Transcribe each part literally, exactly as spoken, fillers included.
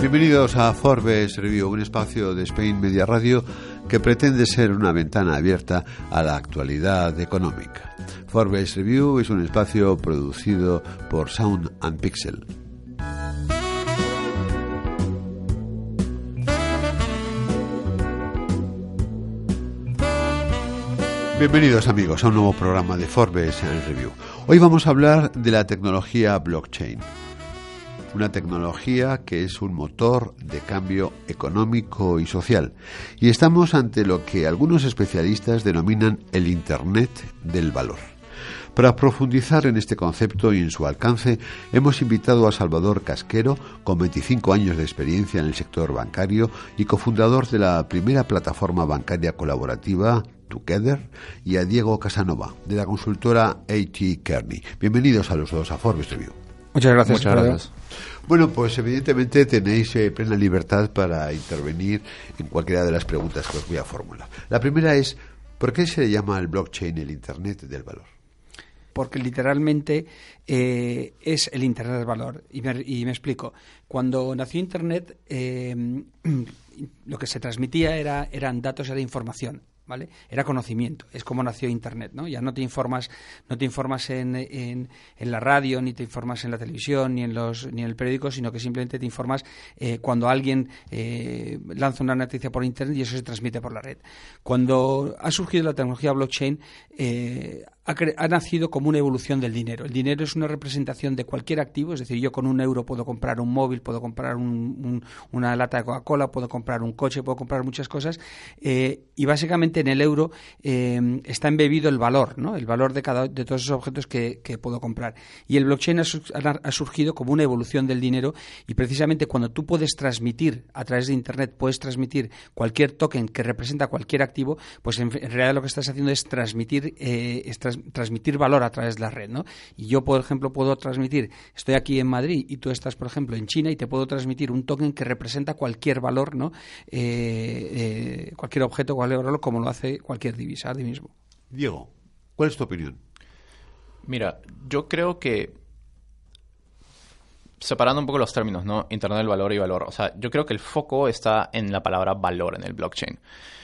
Bienvenidos a Forbes Review, un espacio de Spain Media Radio que pretende ser una ventana abierta a la actualidad económica. Forbes Review es un espacio producido por Sound and Pixel. Bienvenidos amigos a un nuevo programa de Forbes Review. Hoy vamos a hablar de la tecnología blockchain. Una tecnología que es un motor de cambio económico y social. Y estamos ante lo que algunos especialistas denominan el Internet del valor. Para profundizar en este concepto y en su alcance, hemos invitado a Salvador Casquero, con veinticinco años de experiencia en el sector bancario y cofundador de la primera plataforma bancaria colaborativa, Together, y a Diego Casanova, de la consultora A T Kearney. Bienvenidos a los dos a Forbes Review. Muchas gracias. Muchas gracias. Bueno, pues evidentemente tenéis eh, plena libertad para intervenir en cualquiera de las preguntas que os voy a formular. La primera es, ¿por qué se le llama al blockchain el Internet del valor? Porque literalmente eh, es el Internet del valor. Y me, y me explico. Cuando nació Internet, eh, lo que se transmitía era, eran datos, era información. ¿Vale? Era conocimiento, es como nació Internet, ¿no? Ya no te informas, no te informas en, en, en la radio, ni te informas en la televisión, ni en los, ni en el periódico, sino que simplemente te informas eh, cuando alguien eh, lanza una noticia por Internet y eso se transmite por la red. Cuando ha surgido la tecnología blockchain, eh, ha, cre- ha nacido como una evolución del dinero. El dinero es una representación de cualquier activo, es decir, yo con un euro puedo comprar un móvil, puedo comprar un, un, una lata de Coca-Cola, puedo comprar un coche, puedo comprar muchas cosas, eh, y básicamente en el euro eh, está embebido el valor, ¿no? El valor de cada de todos esos objetos que, que puedo comprar. Y el blockchain ha, ha surgido como una evolución del dinero, y precisamente cuando tú puedes transmitir a través de Internet, puedes transmitir cualquier token que representa cualquier activo, pues en, en realidad lo que estás haciendo es transmitir eh, es tras, transmitir valor a través de la red, ¿no? Y yo, por ejemplo, puedo transmitir, estoy aquí en Madrid y tú estás, por ejemplo, en China, y te puedo transmitir un token que representa cualquier valor, ¿no? Eh, eh, cualquier objeto, cualquier valor, como lo hace cualquier divisa ahora mismo. Diego, ¿cuál es tu opinión? Mira, yo creo que, separando un poco los términos, ¿no? Internet del valor y valor. O sea, yo creo que el foco está en la palabra valor en el blockchain.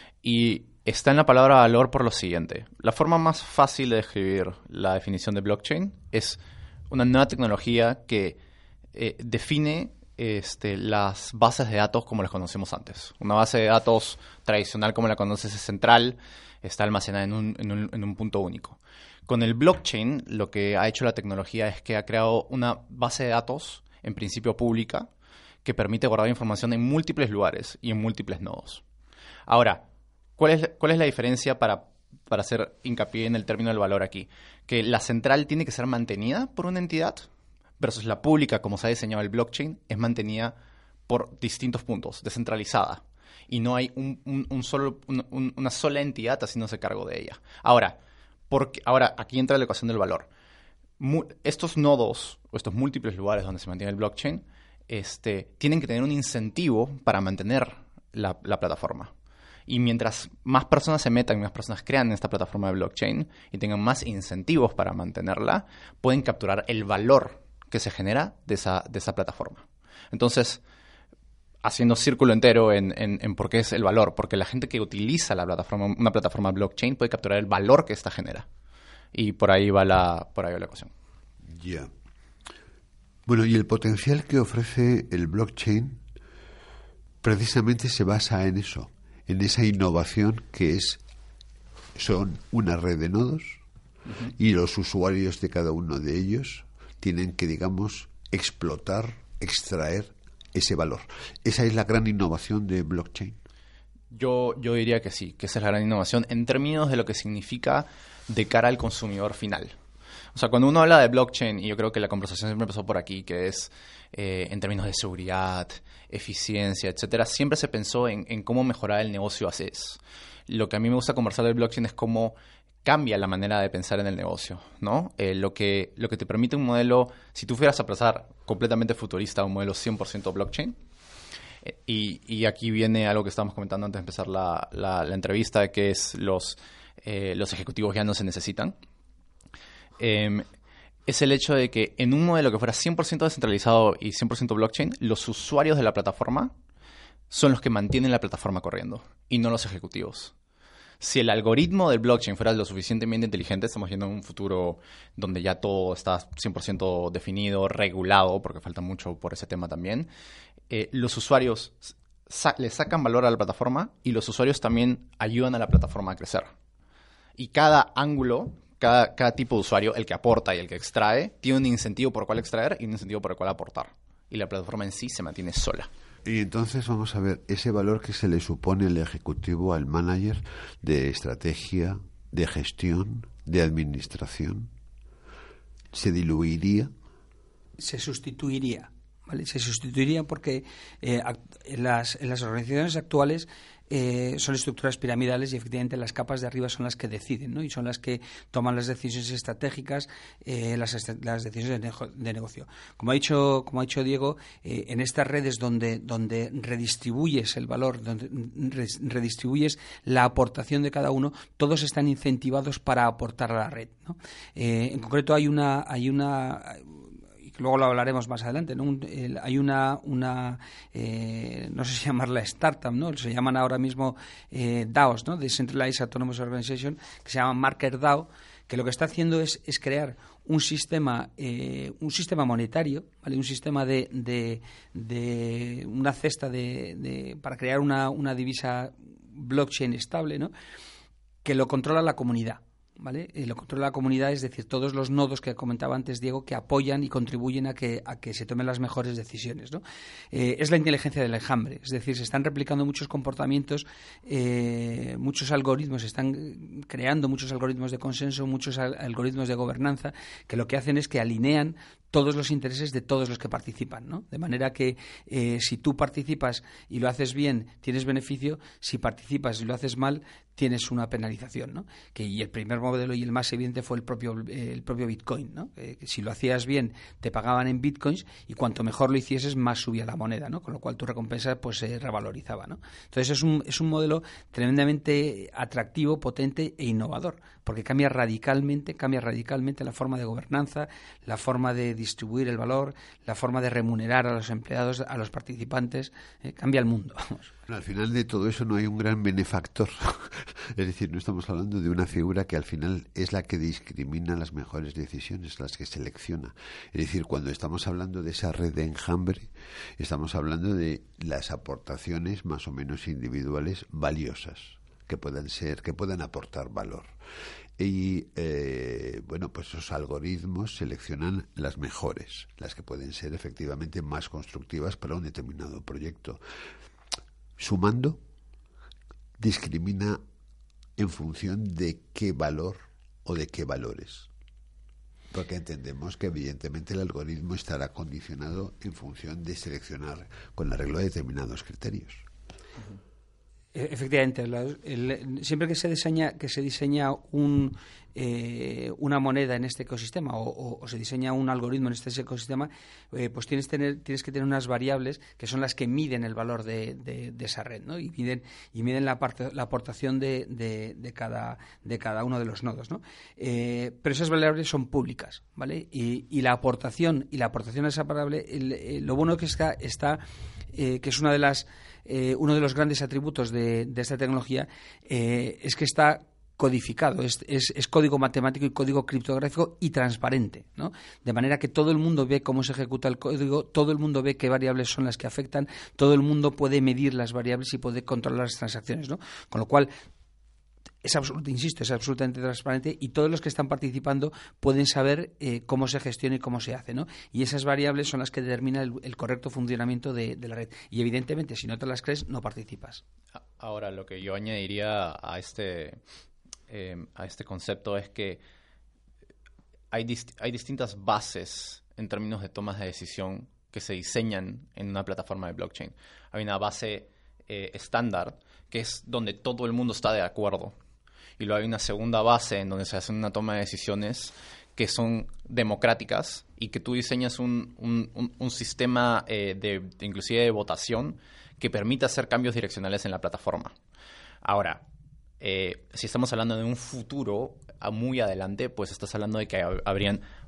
Y está en la palabra valor por lo siguiente. La forma más fácil de describir la definición de blockchain es una nueva tecnología que eh, define este, las bases de datos como las conocemos antes. Una base de datos tradicional como la conoces es central, está almacenada en un, en un, en un punto único. Con el blockchain, lo que ha hecho la tecnología es que ha creado una base de datos, en principio pública, que permite guardar información en múltiples lugares y en múltiples nodos. Ahora, ¿cuál es, cuál es la diferencia para, para hacer hincapié en el término del valor aquí? Que la central tiene que ser mantenida por una entidad versus la pública, como se ha diseñado el blockchain, es mantenida por distintos puntos, descentralizada. Y no hay un, un, un solo, un, un, una sola entidad haciéndose cargo de ella. Ahora, porque, ahora aquí entra la ecuación del valor. Mu- estos nodos, o estos múltiples lugares donde se mantiene el blockchain, este, tienen que tener un incentivo para mantener la, la plataforma. Y mientras más personas se metan, más personas crean en esta plataforma de blockchain y tengan más incentivos para mantenerla, pueden capturar el valor que se genera de esa, de esa plataforma. Entonces, haciendo círculo entero en, en, en por qué es el valor, porque la gente que utiliza la plataforma, una plataforma blockchain puede capturar el valor que esta genera. Y por ahí va la, por ahí va la ecuación. Ya. Yeah. Bueno, y el potencial que ofrece el blockchain precisamente se basa en eso, en esa innovación que es son una red de nodos, uh-huh, y los usuarios de cada uno de ellos tienen que, digamos, explotar, extraer ese valor. ¿Esa es la gran innovación de blockchain? Yo, yo diría que sí, que esa es la gran innovación en términos de lo que significa de cara al consumidor final. O sea, cuando uno habla de blockchain, y yo creo que la conversación siempre empezó por aquí, que es eh, en términos de seguridad, eficiencia, etcétera, siempre se pensó en, en cómo mejorar el negocio as is. Lo que a mí me gusta conversar del blockchain es cómo cambia la manera de pensar en el negocio, ¿no? Eh, lo que, lo que te permite un modelo, si tú fueras a pasar completamente futurista a un modelo cien por ciento blockchain, eh, y, y aquí viene algo que estábamos comentando antes de empezar la, la, la entrevista, que es los, eh, los ejecutivos ya no se necesitan. Eh, es el hecho de que en un modelo que fuera cien por ciento descentralizado y cien por ciento blockchain, los usuarios de la plataforma son los que mantienen la plataforma corriendo y no los ejecutivos. Si el algoritmo del blockchain fuera lo suficientemente inteligente, estamos yendo a un futuro donde ya todo está cien por ciento definido, regulado, porque falta mucho por ese tema también, eh, los usuarios sa- le sacan valor a la plataforma y los usuarios también ayudan a la plataforma a crecer. Y cada ángulo, cada, cada tipo de usuario, el que aporta y el que extrae, tiene un incentivo por el cual extraer y un incentivo por el cual aportar. Y la plataforma en sí se mantiene sola. Y entonces vamos a ver ese valor que se le supone al ejecutivo, al manager de estrategia, de gestión, de administración, ¿se diluiría? Se sustituiría, ¿vale? Se sustituiría porque eh, act- en, las, en las organizaciones actuales eh, son estructuras piramidales y efectivamente las capas de arriba son las que deciden, ¿no? Y son las que toman las decisiones estratégicas, eh, las, est- las decisiones de, nejo- de negocio. Como ha dicho, como ha dicho Diego, eh, en estas redes donde, donde redistribuyes el valor, donde re- redistribuyes la aportación de cada uno, todos están incentivados para aportar a la red, ¿no? Eh, en concreto hay una, hay una luego lo hablaremos más adelante, ¿no? Un, el, hay una, una eh, no sé si llamarla startup, ¿no? Se llaman ahora mismo eh, DAOs, ¿no? Decentralized Autonomous Organization, que se llama MarkerDAO, que lo que está haciendo es, es crear un sistema eh, un sistema monetario, ¿vale? Un sistema de, de, de una cesta de, de para crear una, una divisa blockchain estable, ¿no? Que lo controla la comunidad. ¿Vale? Eh, lo controla la comunidad, es decir, todos los nodos que comentaba antes Diego, que apoyan y contribuyen a que, a que se tomen las mejores decisiones, ¿no? Eh, es la inteligencia del enjambre, es decir, se están replicando muchos comportamientos, eh, muchos algoritmos, se están creando muchos algoritmos de consenso, muchos al- algoritmos de gobernanza, que lo que hacen es que alinean todos los intereses de todos los que participan, ¿no? De manera que eh, si tú participas y lo haces bien, tienes beneficio; si participas y lo haces mal, tienes una penalización, ¿no? Que, y el primer modelo y el más evidente fue el propio, eh, el propio Bitcoin, ¿no? Eh, que si lo hacías bien, te pagaban en Bitcoins y cuanto mejor lo hicieses, más subía la moneda, ¿no? Con lo cual tu recompensa pues se revalorizaba, ¿no? Entonces es un, es un modelo tremendamente atractivo, potente e innovador, porque cambia radicalmente, cambia radicalmente la forma de gobernanza, la forma de distribuir el valor, la forma de remunerar a los empleados, a los participantes, eh, cambia el mundo, vamos. Al final de todo eso no hay un gran benefactor. Es decir, no estamos hablando de una figura que al final es la que discrimina las mejores decisiones, las que selecciona. Es decir, cuando estamos hablando de esa red de enjambre, estamos hablando de las aportaciones más o menos individuales valiosas, que puedan ser, que puedan aportar valor. Y eh, bueno, pues esos algoritmos seleccionan las mejores, las que pueden ser efectivamente más constructivas para un determinado proyecto. Sumando, discrimina en función de qué valor o de qué valores. Porque entendemos que evidentemente el algoritmo estará condicionado en función de seleccionar con arreglo a determinados criterios. Efectivamente, la, el, siempre que se diseña que se diseña un, eh, una moneda en este ecosistema o, o, o se diseña un algoritmo en este ecosistema, eh, pues tienes, tener, tienes que tener unas variables que son las que miden el valor de, de, de esa red, ¿no? Y miden, y miden la, parte, la aportación de, de, de, cada, de cada uno de los nodos, ¿no? Eh, pero esas variables son públicas, ¿vale? Y, y la aportación y la aportación a esa variable, el, el, lo bueno que está, está eh, que es una de las Eh, uno de los grandes atributos de, de esta tecnología eh, es que está codificado, es, es, es código matemático y código criptográfico y transparente, ¿no? De manera que todo el mundo ve cómo se ejecuta el código, todo el mundo ve qué variables son las que afectan, todo el mundo puede medir las variables y puede controlar las transacciones, ¿no? Con lo cual es absolutamente, insisto, es absolutamente transparente y todos los que están participando pueden saber eh, cómo se gestiona y cómo se hace, ¿no? Y esas variables son las que determinan el, el correcto funcionamiento de, de la red. Y evidentemente, si no te las crees, no participas. Ahora, lo que yo añadiría a este, eh, a este concepto es que hay, dist- hay distintas bases en términos de tomas de decisión que se diseñan en una plataforma de blockchain. Hay una base eh, estándar, que es donde todo el mundo está de acuerdo. Y luego hay una segunda base en donde se hace una toma de decisiones que son democráticas y que tú diseñas un, un, un, un sistema eh, de, de inclusive de votación que permita hacer cambios direccionales en la plataforma. Ahora, eh, si estamos hablando de un futuro muy adelante, pues estás hablando de que habrían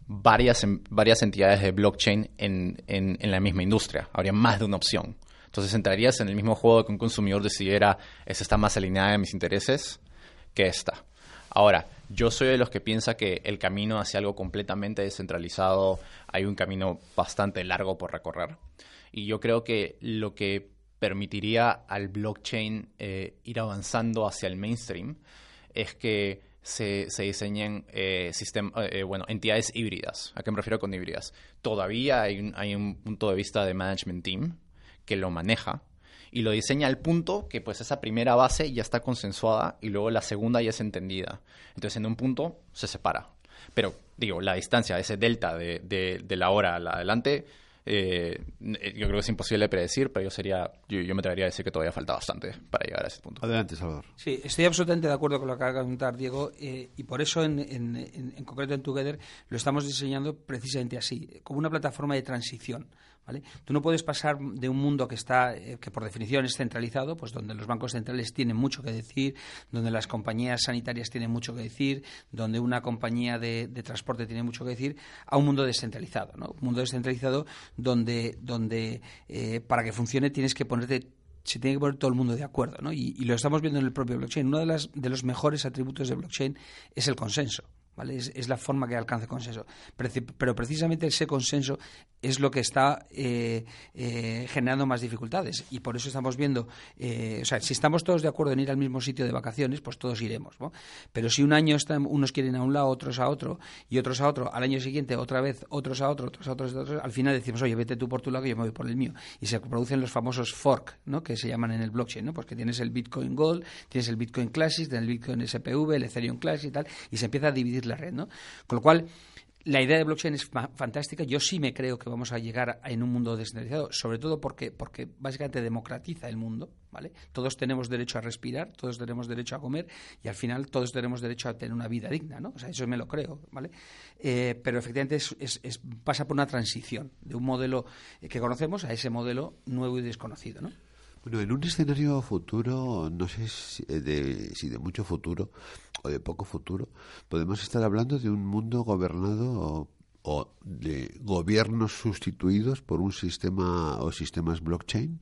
varias, varias entidades de blockchain en, en, en la misma industria. Habría más de una opción. Entonces entrarías en el mismo juego que un consumidor decidiera, esta está más alineada a mis intereses que esta. Ahora, yo soy de los que piensa que el camino hacia algo completamente descentralizado, hay un camino bastante largo por recorrer. Y yo creo que lo que permitiría al blockchain eh, ir avanzando hacia el mainstream es que se, se diseñen eh, sistema, eh, bueno, entidades híbridas. ¿A qué me refiero con híbridas? Todavía hay un, hay un punto de vista de management team que lo maneja y lo diseña al punto que pues esa primera base ya está consensuada y luego la segunda ya es entendida. Entonces en un punto se separa. Pero digo, la distancia, ese delta de, de, de la hora a la adelante, eh, yo creo que es imposible de predecir, pero yo sería yo, yo me atrevería a decir que todavía falta bastante para llegar a ese punto. Adelante, Salvador. Sí, estoy absolutamente de acuerdo con lo que acaba de comentar Diego, eh, y por eso en, en, en, en concreto en Together lo estamos diseñando precisamente así, como una plataforma de transición. ¿Vale? Tú no puedes pasar de un mundo que está, eh, que por definición es centralizado, pues donde los bancos centrales tienen mucho que decir, donde las compañías sanitarias tienen mucho que decir, donde una compañía de, de transporte tiene mucho que decir, a un mundo descentralizado, ¿no? Un mundo descentralizado donde, donde eh, para que funcione tienes que ponerte se tiene que poner todo el mundo de acuerdo, ¿no? Y, y lo estamos viendo en el propio blockchain. Uno de, las, de los mejores atributos de blockchain es el consenso. ¿Vale? Es, es la forma que alcanza el consenso. Pero, pero precisamente ese consenso es lo que está eh, eh, generando más dificultades. Y por eso estamos viendo, eh, o sea, si estamos todos de acuerdo en ir al mismo sitio de vacaciones, pues todos iremos, ¿no? Pero si un año están, unos quieren a un lado, otros a otro, y otros a otro, al año siguiente otra vez, otros a otro, otros a otros, otros, al final decimos, oye, vete tú por tu lado que yo me voy por el mío. Y se producen los famosos fork, ¿no? Que se llaman en el blockchain, ¿no? Pues que tienes el Bitcoin Gold, tienes el Bitcoin Classic, tienes el Bitcoin S P V, el Ethereum Classic y tal, y se empieza a dividir la red, ¿no? Con lo cual, la idea de blockchain es fa- fantástica. Yo sí me creo que vamos a llegar a, en un mundo descentralizado, sobre todo porque, porque básicamente democratiza el mundo, ¿vale? Todos tenemos derecho a respirar, todos tenemos derecho a comer y al final todos tenemos derecho a tener una vida digna, ¿no? O sea, eso me lo creo, ¿vale? Eh, pero efectivamente es, es, es, pasa por una transición de un modelo que conocemos a ese modelo nuevo y desconocido, ¿no? Bueno, en un escenario futuro, no sé si de, si de mucho futuro o de poco futuro, podemos estar hablando de un mundo gobernado o, o de gobiernos sustituidos por un sistema o sistemas blockchain.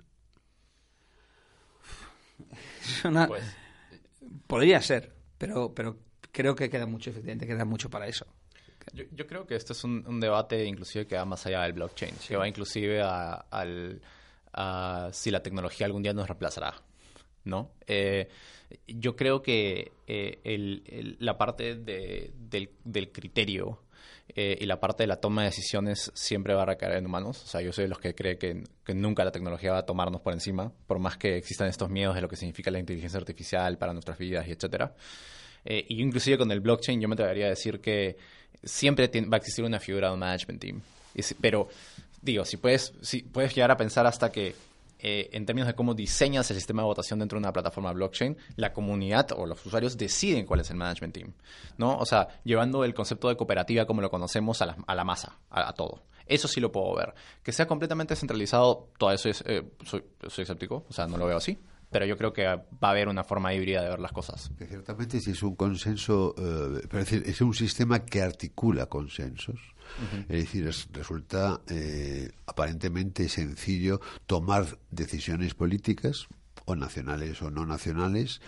Una, Pues, podría ser, pero, pero creo que queda mucho, efectivamente, queda mucho para eso. Yo, yo creo que este es un, un debate inclusive que va más allá del blockchain, sí. Que va inclusive a, al... Uh, si la tecnología algún día nos reemplazará, ¿no? Eh, yo creo que eh, el, el, la parte de, del, del criterio eh, y la parte de la toma de decisiones siempre va a recaer en humanos. O sea, yo soy de los que cree que, que nunca la tecnología va a tomarnos por encima, por más que existan estos miedos de lo que significa la inteligencia artificial para nuestras vidas y etcétera. Eh, y inclusive con el blockchain yo me atrevería a decir que siempre tiene, va a existir una figura de un management team. Y si, pero... Digo, si puedes, si puedes llegar a pensar hasta que, eh, en términos de cómo diseñas el sistema de votación dentro de una plataforma blockchain, la comunidad o los usuarios deciden cuál es el management team, ¿no? O sea, llevando el concepto de cooperativa como lo conocemos a la, a la masa, a, a todo. Eso sí lo puedo ver. Que sea completamente centralizado, todo eso es, eh, soy, soy escéptico, o sea, no lo veo así. Pero yo creo que va a haber una forma híbrida de ver las cosas. Que ciertamente si es un consenso, eh, es decir, es un sistema que articula consensos. Uh-huh. Es decir, es, resulta eh, aparentemente sencillo tomar decisiones políticas, o nacionales o no nacionales,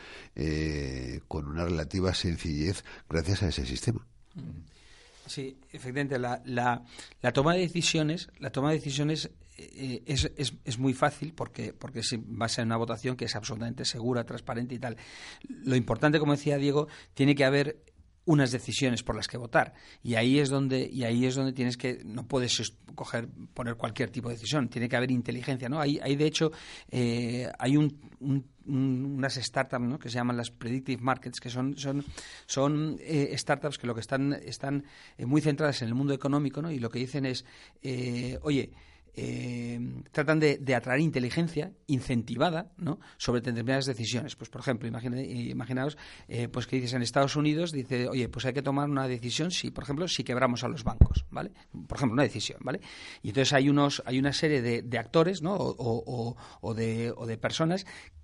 eh, con una relativa sencillez gracias a ese sistema. Uh-huh. Sí, efectivamente, la, la, la toma de decisiones, la toma de decisiones eh, es, es, es muy fácil porque, porque se basa en una votación que es absolutamente segura, transparente y tal. Lo importante, como decía Diego, tiene que haber unas decisiones por las que votar y ahí es donde y ahí es donde tienes que no puedes coger poner cualquier tipo de decisión, tiene que haber inteligencia, ¿no? Hay, hay de hecho eh, hay un, un, un, unas startups, ¿no? Que se llaman las predictive markets, que son son son eh, startups que lo que están están eh, muy centradas en el mundo económico, ¿no? Y lo que dicen es eh, oye Eh, tratan de, de atraer inteligencia incentivada, ¿no? Sobre determinadas decisiones. Pues, por ejemplo, imagine, imaginaos eh, pues que dices en Estados Unidos, dice, oye, pues hay que tomar una decisión si, por ejemplo, si quebramos a los bancos, ¿vale? Por ejemplo, una decisión, ¿vale? Y entonces hay unos hay una serie de, de actores, ¿no? O, o, o, de, o de personas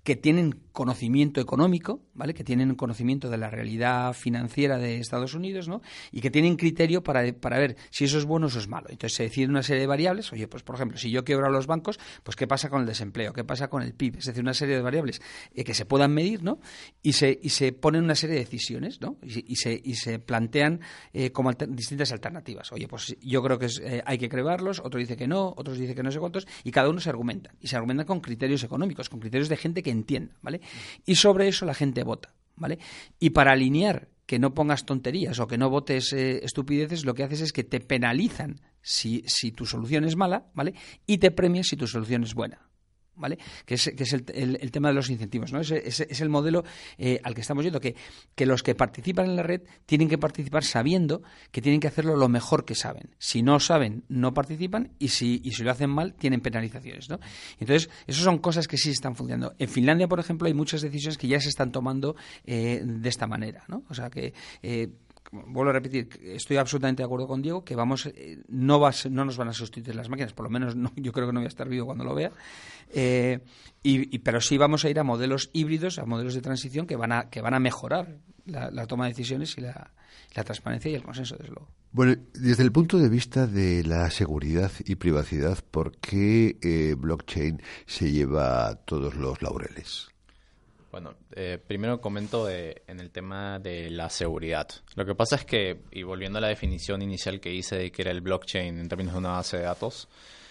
que tienen conocimiento económico, ¿vale? Que tienen conocimiento de la realidad financiera de Estados Unidos, ¿no? Y que tienen criterio para, para ver si eso es bueno o eso es malo. Entonces se decide una serie de variables. Oye, pues por ejemplo, si yo quiebro a los bancos, pues ¿qué pasa con el desempleo? ¿Qué pasa con el P I B? Es decir, una serie de variables eh, que se puedan medir, ¿no? Y se, y se ponen una serie de decisiones, ¿no? Y, y, se, y se plantean eh, como alter, distintas alternativas. Oye, pues yo creo que es, eh, hay que crearlos, otro dice que no, otros dice que no sé cuántos, y cada uno se argumenta. Y se argumenta con criterios económicos, con criterios de gente que entienda, ¿vale? Y sobre eso la gente vota, ¿vale? Y para alinear que no pongas tonterías o que no votes eh, estupideces, lo que haces es que te penalizan si, si tu solución es mala, ¿vale? Y te premian si tu solución es buena, ¿vale? Que es, que es el, el, el tema de los incentivos, ¿no? Ese, ese es el modelo eh, al que estamos yendo, que, que los que participan en la red tienen que participar sabiendo que tienen que hacerlo lo mejor que saben. Si no saben, no participan, y si, y si lo hacen mal, tienen penalizaciones, ¿no? Entonces, esas son cosas que sí están funcionando. En Finlandia, por ejemplo, hay muchas decisiones que ya se están tomando eh, de esta manera, ¿no? O sea que... Eh, vuelvo a repetir, estoy absolutamente de acuerdo con Diego, que vamos, eh, no, va a ser, no nos van a sustituir las máquinas, por lo menos no, yo creo que no voy a estar vivo cuando lo vea, eh, y, y, pero sí vamos a ir a modelos híbridos, a modelos de transición que van a, que van a mejorar la, la toma de decisiones y la, la transparencia y el consenso, desde luego. Bueno, desde el punto de vista de la seguridad y privacidad, ¿por qué eh, blockchain se lleva todos los laureles? Bueno, eh, primero comento de, en el tema de la seguridad. Lo que pasa es que, y volviendo a la definición inicial que hice de que era el blockchain en términos de una base de datos,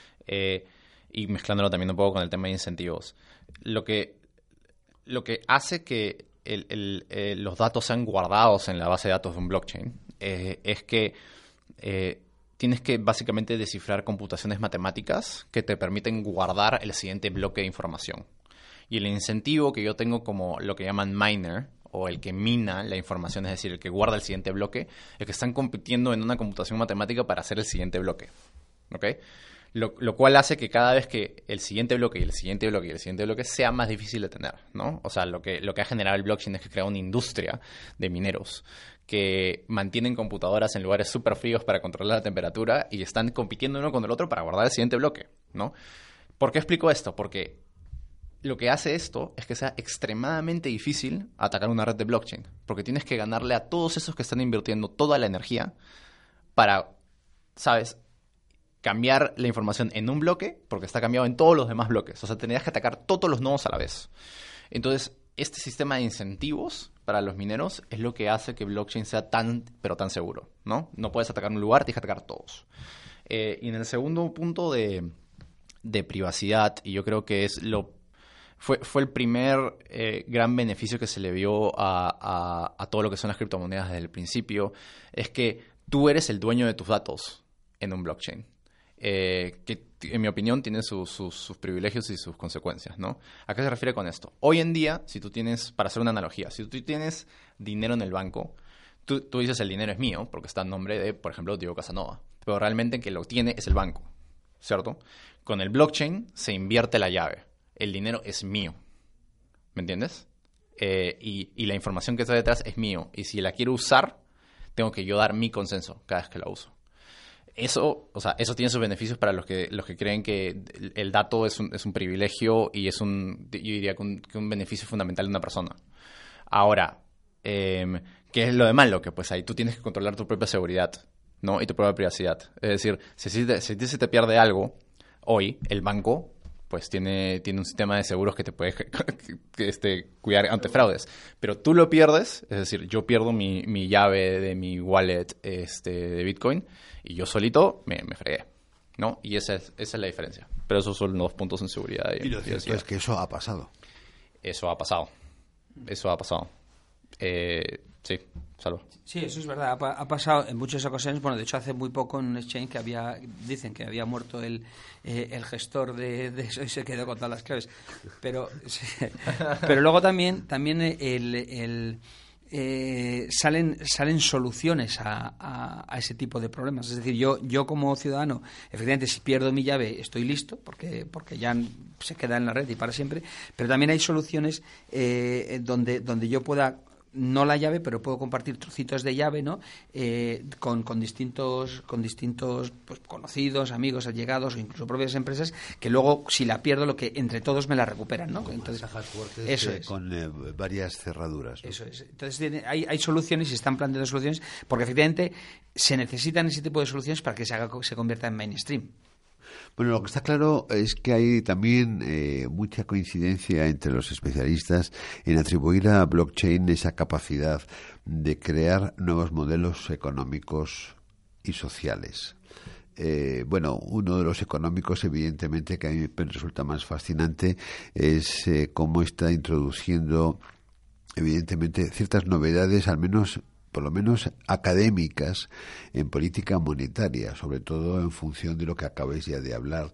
eh, y mezclándolo también un poco con el tema de incentivos, lo que, lo que hace que el, el, eh, los datos sean guardados en la base de datos de un blockchain eh, es que eh, tienes que básicamente descifrar computaciones matemáticas que te permiten guardar el siguiente bloque de información. Y el incentivo que yo tengo como lo que llaman miner, o el que mina la información, es decir, el que guarda el siguiente bloque, es que están compitiendo en una computación matemática para hacer el siguiente bloque. ¿Ok? Lo, lo cual hace que cada vez que el siguiente bloque y el siguiente bloque y el siguiente bloque sea más difícil de tener, ¿no? O sea, lo que, lo que ha generado el blockchain es que crea una industria de mineros que mantienen computadoras en lugares súper fríos para controlar la temperatura y están compitiendo uno con el otro para guardar el siguiente bloque, ¿no? ¿Por qué explico esto? Porque lo que hace esto es que sea extremadamente difícil atacar una red de blockchain, porque tienes que ganarle a todos esos que están invirtiendo toda la energía para, ¿sabes?, cambiar la información en un bloque, porque está cambiado en todos los demás bloques. O sea, tendrías que atacar todos los nodos a la vez. Entonces, este sistema de incentivos para los mineros es lo que hace que blockchain sea tan, pero tan seguro, ¿no? No puedes atacar un lugar, tienes que atacar todos. Eh, y en el segundo punto de, de privacidad, y yo creo que es lo Fue, fue el primer eh, gran beneficio que se le vio a, a, a todo lo que son las criptomonedas desde el principio, es que tú eres el dueño de tus datos en un blockchain, eh, que en mi opinión tiene sus, sus, sus privilegios y sus consecuencias, ¿no? ¿A qué se refiere con esto? Hoy en día, si tú tienes, para hacer una analogía, si tú tienes dinero en el banco, tú, tú dices el dinero es mío, porque está en nombre de, por ejemplo, Diego Casanova, pero realmente quien lo tiene es el banco, ¿cierto? Con el blockchain se invierte la llave. El dinero es mío, ¿me entiendes? Eh, y, y la información que está detrás es mío. Y si la quiero usar, tengo que yo dar mi consenso cada vez que la uso. Eso, o sea, eso tiene sus beneficios para los que, los que creen que el dato es un, es un privilegio y es un, yo diría que un, que un beneficio fundamental de una persona. Ahora, eh, ¿qué es lo de malo? Que pues ahí tú tienes que controlar tu propia seguridad, ¿no? Y tu propia privacidad. Es decir, si, si, te, si se te pierde algo, hoy el banco pues tiene, tiene un sistema de seguros que te puede que, este, cuidar ante fraudes. Pero tú lo pierdes, es decir, yo pierdo mi, mi llave de mi wallet este, de Bitcoin y yo solito me, me fregué, ¿no? Y esa es, esa es la diferencia. Pero esos son los puntos en seguridad. Y, y lo cierto es que eso ha pasado. Eso ha pasado. Eso ha pasado. Eh, sí, Salvo. Sí, eso es verdad. Ha, ha pasado en muchas ocasiones. Bueno, de hecho, hace muy poco en un exchange que había, dicen que había muerto el, eh, el gestor de, de eso y se quedó con todas las claves. Pero, sí, pero luego también, también el, el eh, salen salen soluciones a, a, a ese tipo de problemas. Es decir, yo yo como ciudadano, efectivamente, si pierdo mi llave, estoy listo porque porque ya se queda en la red y para siempre. Pero también hay soluciones eh, donde donde yo pueda no la llave, pero puedo compartir trocitos de llave, ¿no? Eh, con, con distintos, con distintos pues, conocidos, amigos, allegados o incluso propias empresas, que luego, si la pierdo, lo que entre todos me la recuperan, ¿no? Entonces, cajas fuertes, eso eh, es. con eh, varias cerraduras, ¿no? Eso es. Entonces tiene, hay, hay soluciones y se están planteando soluciones, porque efectivamente se necesitan ese tipo de soluciones para que se haga, se convierta en mainstream. Bueno, lo que está claro es que hay también eh, mucha coincidencia entre los especialistas en atribuir a blockchain esa capacidad de crear nuevos modelos económicos y sociales. Eh, bueno, uno de los económicos, evidentemente, que a mí me resulta más fascinante es eh, cómo está introduciendo, evidentemente, ciertas novedades, al menos por lo menos académicas, en política monetaria, sobre todo en función de lo que acabáis ya de hablar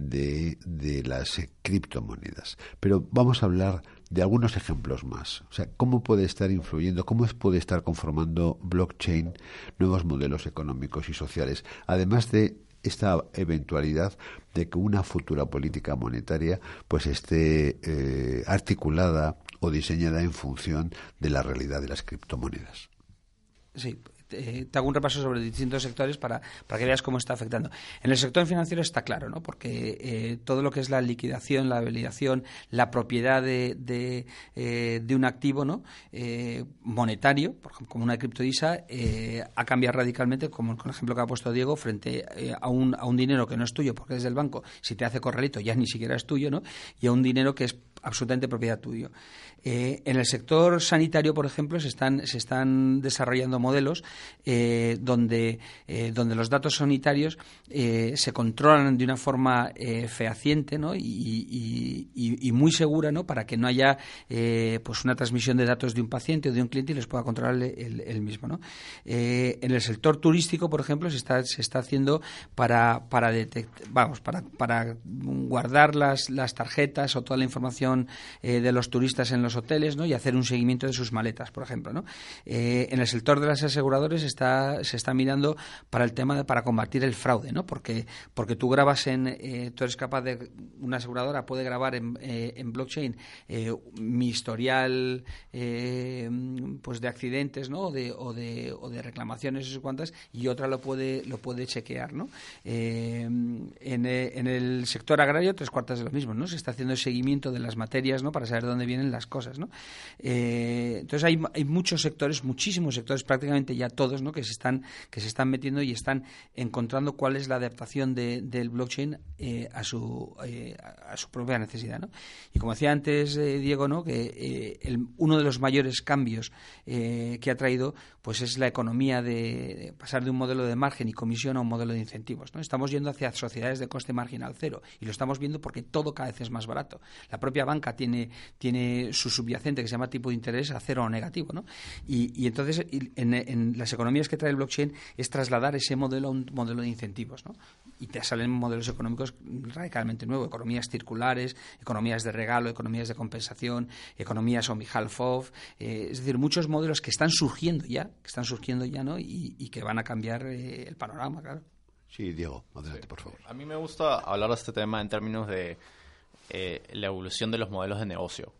de, de las eh, criptomonedas. Pero vamos a hablar de algunos ejemplos más. O sea, cómo puede estar influyendo, cómo puede estar conformando blockchain nuevos modelos económicos y sociales, además de esta eventualidad de que una futura política monetaria pues esté eh, articulada o diseñada en función de la realidad de las criptomonedas. Sí, te, te hago un repaso sobre distintos sectores para, para que veas cómo está afectando. En el sector financiero está claro, ¿no? Porque eh, todo lo que es la liquidación, la validación, la propiedad de, de, eh, de un activo, ¿no? Eh, monetario, por ejemplo, como una criptodivisa, eh, ha cambiado radicalmente, como con el ejemplo que ha puesto Diego, frente eh, a, un, a un dinero que no es tuyo porque es del banco. Si te hace corralito ya ni siquiera es tuyo, ¿no? Y a un dinero que es absolutamente propiedad tuya. Eh, en el sector sanitario, por ejemplo, se están, se están desarrollando modelos eh, donde, eh, donde los datos sanitarios eh, se controlan de una forma eh, fehaciente, ¿no? y, y, y, y muy segura, ¿no? Para que no haya eh, pues una transmisión de datos de un paciente o de un cliente y los pueda controlar el, el mismo, ¿no? Eh, en el sector turístico, por ejemplo, se está, se está haciendo para, para, detect, vamos, para, para guardar las, las tarjetas o toda la información Eh, de los turistas en los hoteles, ¿no? Y hacer un seguimiento de sus maletas, por ejemplo, ¿no? Eh, en el sector de las aseguradoras está, se está mirando para el tema de, para combatir el fraude, ¿no? Porque, porque tú grabas en, eh, tú eres capaz de, una aseguradora puede grabar en, eh, en blockchain eh, mi historial eh, pues de accidentes, ¿no? O de, o de, o de reclamaciones, no sé cuántas, y otra lo puede, lo puede chequear, ¿no? Eh, en, en el sector agrario, tres cuartas de lo mismo, ¿no? Se está haciendo el seguimiento de las materias, ¿no? Para saber de dónde vienen las cosas, ¿no? Eh, entonces hay, hay muchos sectores, muchísimos sectores, prácticamente ya todos, ¿no? Que se están que se están metiendo y están encontrando cuál es la adaptación de, del blockchain eh, a su eh, a su propia necesidad, ¿no? Y como decía antes eh, Diego, ¿no? Que eh, el, uno de los mayores cambios eh, que ha traído pues es la economía de, de pasar de un modelo de margen y comisión a un modelo de incentivos, ¿no? Estamos yendo hacia sociedades de coste marginal cero y lo estamos viendo porque todo cada vez es más barato. La propia banca tiene, tiene su subyacente que se llama tipo de interés a cero o negativo, ¿no? Y, y entonces en, en las economías que trae el blockchain es trasladar ese modelo a un modelo de incentivos, ¿no? Y te salen modelos económicos radicalmente nuevos, economías circulares, economías de regalo, economías de compensación, economías on behalf of, eh, es decir, muchos modelos que están surgiendo ya, que están surgiendo ya, ¿no? Y, y que van a cambiar eh, el panorama, claro. Sí, Diego, adelante, sí. por favor. A mí me gusta hablar de este tema en términos de Eh, la evolución de los modelos de negocio,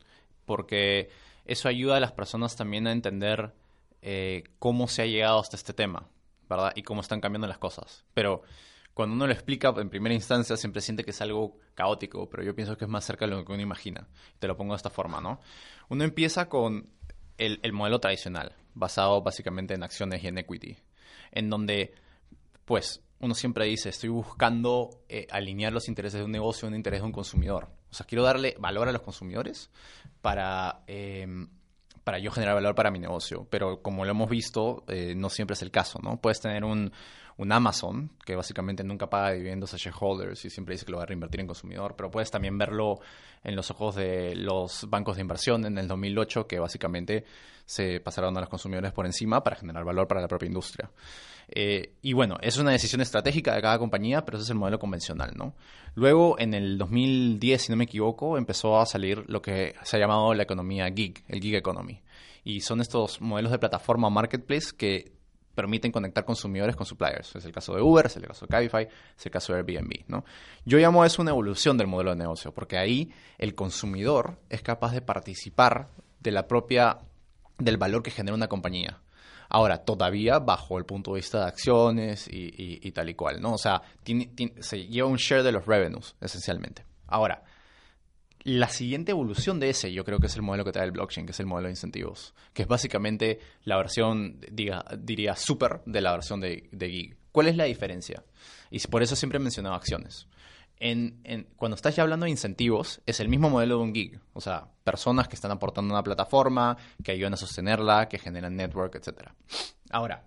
porque eso ayuda a las personas también a entender eh, cómo se ha llegado hasta este tema, ¿verdad? Y cómo están cambiando las cosas. Pero cuando uno lo explica en primera instancia siempre siente que es algo caótico, pero yo pienso que es más cerca de lo que uno imagina. Te lo pongo de esta forma, ¿no? Uno empieza con el, el modelo tradicional, basado básicamente en acciones y en equity, en donde, pues, uno siempre dice, estoy buscando eh, alinear los intereses de un negocio a un interés de un consumidor. O sea, quiero darle valor a los consumidores para, eh, para yo generar valor para mi negocio. Pero como lo hemos visto, eh, no siempre es el caso, ¿no? Puedes tener un, un Amazon que básicamente nunca paga dividendos a shareholders y siempre dice que lo va a reinvertir en consumidor. Pero puedes también verlo en los ojos de los bancos de inversión en el dos mil ocho, que básicamente se pasaron a los consumidores por encima para generar valor para la propia industria. Eh, y bueno, es una decisión estratégica de cada compañía, pero ese es el modelo convencional, ¿no? Luego, en el dos mil diez, si no me equivoco, empezó a salir lo que se ha llamado la economía gig, el gig economy. Y son estos modelos de plataforma marketplace que permiten conectar consumidores con suppliers. Es el caso de Uber, es el caso de Cabify, es el caso de Airbnb, ¿no? Yo llamo eso una evolución del modelo de negocio, porque ahí el consumidor es capaz de participar de la propia del valor que genera una compañía. Ahora, todavía bajo el punto de vista de acciones y, y, y tal y cual, ¿no? O sea, tiene, tiene, se lleva un share de los revenues, esencialmente. Ahora, la siguiente evolución de ese, yo creo que es el modelo que trae el blockchain, que es el modelo de incentivos, que es básicamente la versión, diga, diría, super de la versión de, de Gig. ¿Cuál es la diferencia? Y por eso siempre he mencionado acciones. En, en, cuando estás ya hablando de incentivos, es el mismo modelo de un gig. O sea, personas que están aportando a una plataforma, que ayudan a sostenerla, que generan network, etcétera. Ahora,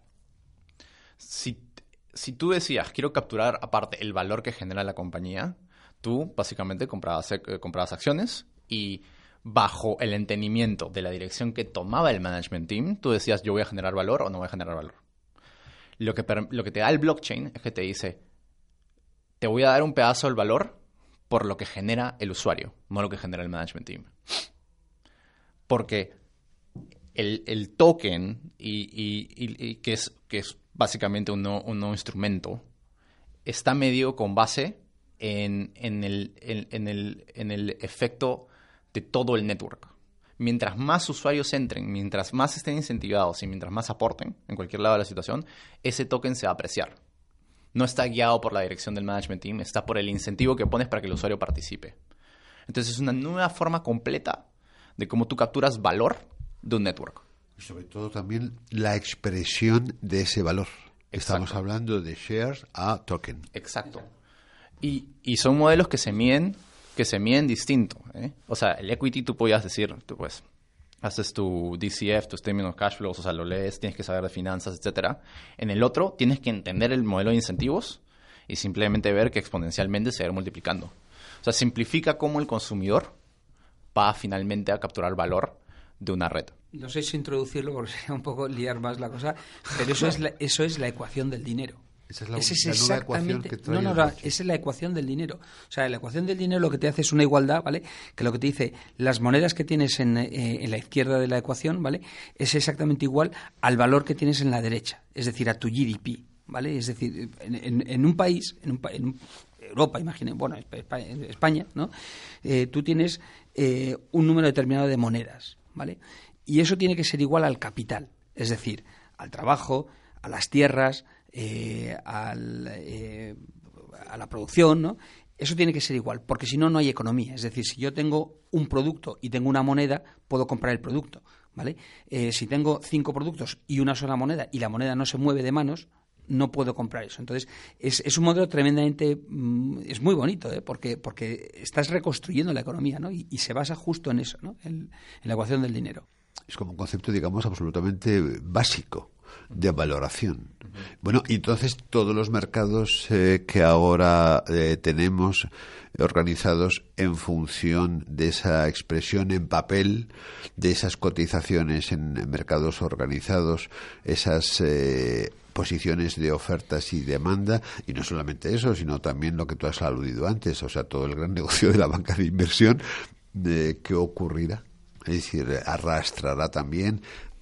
si, si tú decías, quiero capturar aparte el valor que genera la compañía, tú básicamente comprabas, eh, comprabas acciones y bajo el entendimiento de la dirección que tomaba el management team, tú decías, yo voy a generar valor o no voy a generar valor. Lo que, lo que te da el blockchain es que te dice, te voy a dar un pedazo del valor por lo que genera el usuario, no lo que genera el management team. Porque el, el token, y, y, y, y que, es, que es básicamente un nuevo, un nuevo instrumento, está medido con base en, en, el, en, en, el, en el efecto de todo el network. Mientras más usuarios entren, mientras más estén incentivados y mientras más aporten en cualquier lado de la situación, ese token se va a apreciar. No está guiado por la dirección del management team, está por el incentivo que pones para que el usuario participe. Entonces es una nueva forma completa de cómo tú capturas valor de un network. Y sobre todo también la expresión de ese valor. Exacto. Estamos hablando de shares a token. Exacto. Y, y son modelos que se miden, que se miden distinto, ¿eh? O sea, el equity tú podías decir, tú pues haces tu D C F, tus términos cash flows, o sea, lo lees, tienes que saber de finanzas, etcétera. En el otro, tienes que entender el modelo de incentivos y simplemente ver que exponencialmente se va a ir multiplicando. O sea, simplifica cómo el consumidor va finalmente a capturar valor de una red. No sé si introducirlo porque sería un poco liar más la cosa, pero eso es la, eso es la ecuación del dinero. Esa es la, esa es la nueva exactamente, ecuación que trae no, no, el no, blockchain. esa es la ecuación del dinero. O sea, la ecuación del dinero lo que te hace es una igualdad, ¿vale? Que lo que te dice, las monedas que tienes en, eh, en la izquierda de la ecuación, ¿vale? Es exactamente igual al valor que tienes en la derecha, es decir, a tu G D P, ¿vale? Es decir, en, en, en un país, en, un, en un, Europa, imaginen, bueno, España, ¿no? Eh, tú tienes eh, un número determinado de monedas, ¿vale? Y eso tiene que ser igual al capital, es decir, al trabajo, a las tierras, Eh, al, eh, a la producción, ¿no? Eso tiene que ser igual, porque si no, no hay economía. Es decir, si yo tengo un producto y tengo una moneda, puedo comprar el producto, ¿vale? Eh, si tengo cinco productos y una sola moneda y la moneda no se mueve de manos, no puedo comprar eso. Entonces, es, es un modelo tremendamente... Mmm, es muy bonito, ¿eh? Porque, porque estás reconstruyendo la economía, ¿no? Y, y se basa justo en eso, ¿no? En, en la ecuación del dinero. Es como un concepto, digamos, absolutamente básico de valoración. Bueno, y entonces todos los mercados eh, que ahora eh, tenemos organizados en función de esa expresión en papel, de esas cotizaciones en mercados organizados, esas eh, posiciones de ofertas y demanda, y no solamente eso, sino también lo que tú has aludido antes, o sea, todo el gran negocio de la banca de inversión, eh, ¿qué ocurrirá? Es decir, arrastrará también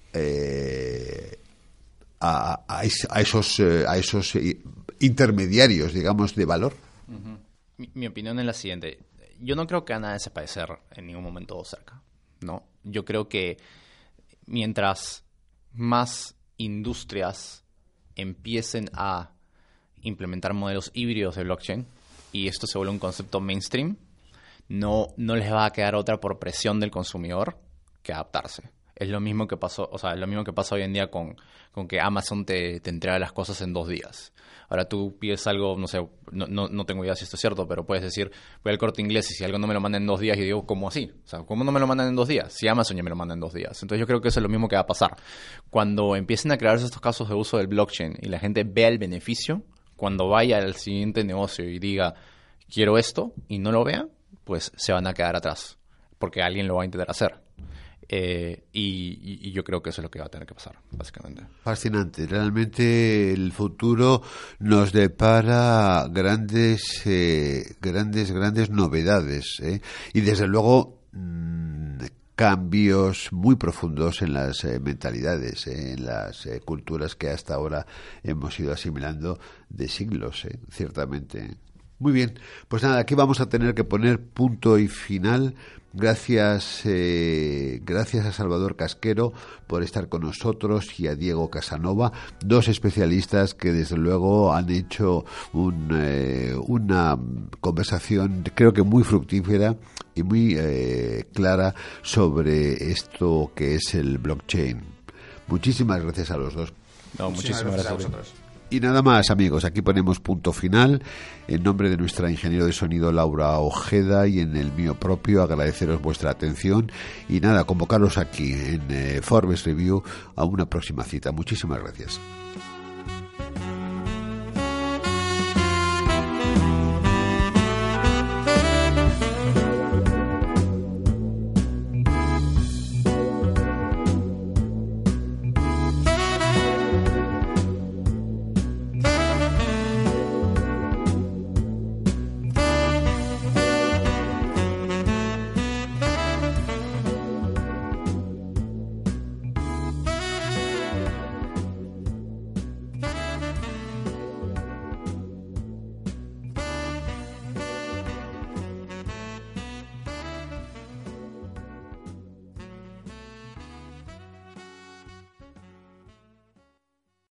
eh, a, a, a esos, a esos intermediarios, digamos, de valor. Uh-huh. Mi, mi opinión es la siguiente. Yo no creo que a nada desaparecer en ningún momento cerca, ¿no? Yo creo que mientras más industrias empiecen a implementar modelos híbridos de blockchain y esto se vuelve un concepto mainstream, no, no les va a quedar otra por presión del consumidor que adaptarse. Es lo mismo que pasó, o sea, es lo mismo que pasa hoy en día con, con que Amazon te, te entrega las cosas en dos días. Ahora tú pides algo, no sé, no, no, no tengo idea si esto es cierto, pero puedes decir, voy al Corte Inglés y si algo no me lo mandan en dos días, yo digo, ¿cómo así? O sea, ¿cómo no me lo mandan en dos días? Si Amazon ya me lo manda en dos días. Entonces yo creo que eso es lo mismo que va a pasar. Cuando empiecen a crearse estos casos de uso del blockchain y la gente vea el beneficio, cuando vaya al siguiente negocio y diga, quiero esto, y no lo vea, pues se van a quedar atrás, porque alguien lo va a intentar hacer. Eh, y, y yo creo que eso es lo que va a tener que pasar, básicamente. Fascinante. Realmente el futuro nos depara grandes, eh, grandes, grandes novedades, ¿eh? Y desde luego mmm, cambios muy profundos en las eh, mentalidades, ¿eh? En las eh, culturas que hasta ahora hemos ido asimilando de siglos, ¿eh? Ciertamente. Muy bien, pues nada, aquí vamos a tener que poner punto y final. Gracias, eh, gracias a Salvador Casquero por estar con nosotros y a Diego Casanova, dos especialistas que desde luego han hecho un, eh, una conversación creo que muy fructífera y muy eh, clara sobre esto que es el blockchain. Muchísimas gracias a los dos. No, muchísimas, muchísimas gracias a vosotros. Y nada más, amigos, aquí ponemos punto final. En nombre de nuestra ingeniero de sonido Laura Ojeda y en el mío propio, agradeceros vuestra atención y nada, convocaros aquí en eh, Forbes Review a una próxima cita. Muchísimas gracias.